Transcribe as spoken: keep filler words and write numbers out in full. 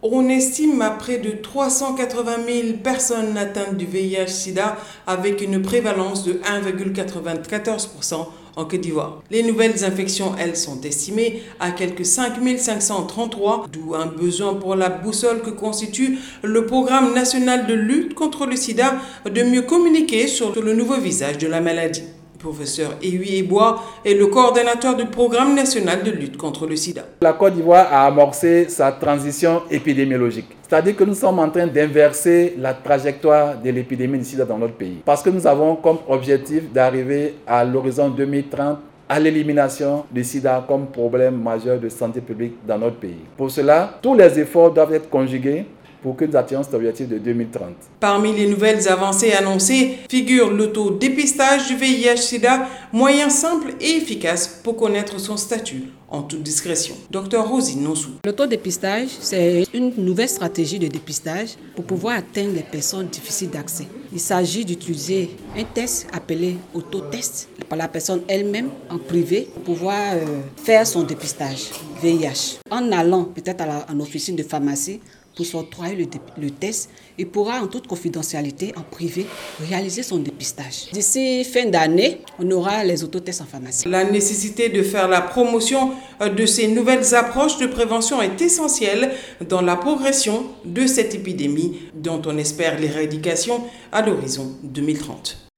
On estime à près de trois cent quatre-vingt mille personnes atteintes du V I H sida avec une prévalence de un virgule quatre-vingt-quatorze pour cent en Côte d'Ivoire. Les nouvelles infections, elles, sont estimées à quelque cinq mille cinq cent trente-trois, d'où un besoin pour la boussole que constitue le programme national de lutte contre le sida de mieux communiquer sur le nouveau visage de la maladie. Professeur Ewi Ebois est le coordonnateur du programme national de lutte contre le sida. La Côte d'Ivoire a amorcé sa transition épidémiologique. C'est-à-dire que nous sommes en train d'inverser la trajectoire de l'épidémie du sida dans notre pays. Parce que nous avons comme objectif d'arriver à l'horizon deux mille trente à l'élimination du sida comme problème majeur de santé publique dans notre pays. Pour cela, tous les efforts doivent être conjugués pour que nous atteignions cet objectif de deux mille trente. Parmi les nouvelles avancées annoncées figure l'autodépistage du V I H sida, moyen simple et efficace pour connaître son statut en toute discrétion. Docteur Rosine Nonsou. L'autodépistage, c'est une nouvelle stratégie de dépistage pour pouvoir atteindre les personnes difficiles d'accès. Il s'agit d'utiliser un test appelé autotest par la personne elle-même en privé pour pouvoir euh, faire son dépistage V I H. En allant peut-être à, la, à une officine de pharmacie, pour s'octroyer le, le test, il pourra en toute confidentialité, en privé, réaliser son dépistage. D'ici fin d'année, on aura les autotests en pharmacie. La nécessité de faire la promotion de ces nouvelles approches de prévention est essentielle dans la progression de cette épidémie dont on espère l'éradication à l'horizon deux mille trente.